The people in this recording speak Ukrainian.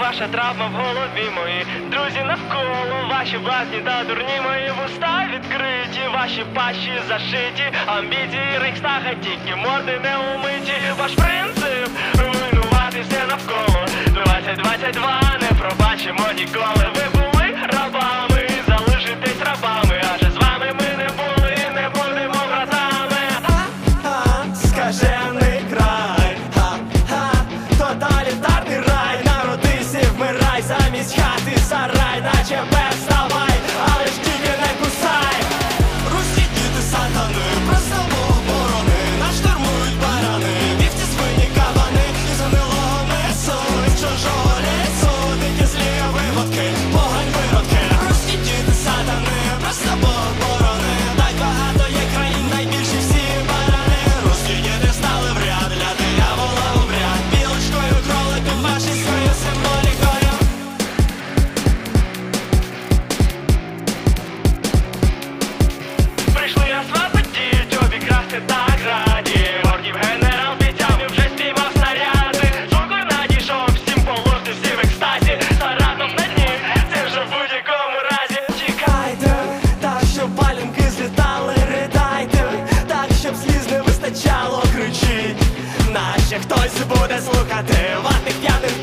ваша травма в голові, мої друзі навколо, ваші блазні та дурні, мої вуста відкриті, ваші пащі зашиті, амбіції Рейхстага, тільки морди не умиті. Ваш принцип руйнувати все навколо. 2022 не пробачимо ніколи. Ви були рабами, залишитесь рабами, адже з вами ми не були і не будемо братами. Скажений край, тоталітарний рай, народись і вмирай, замість хати сарай, наче переставай, але ж тільки не кусай. Руські діти сатани, просто Бог борони, нас штурмують барани, вівці, свині, кабани, із гнилого месу, із чужого лісу, дикі злі виводки, погань виродки. Руські діти сатани, просто Бог борони, дай багато є країн, найбільші всі барани. Руські діти стали в ряд, для диявола в ряд, білочкою, кроликом, фашистською символікою. Прийшли нас випадіть, обікрасти так раді. Орків генерал підтягнув, вже спіймав снаряди. Звуку надійшов, всім положити, всі в екстазі. Саратов на дні, це вже в будь-якому разі. Чекайте, так, щоб валянки злітали, ридайте, так, щоб сліз не вистачало, кричіть. Наче хтось буде слухати ватних п'яних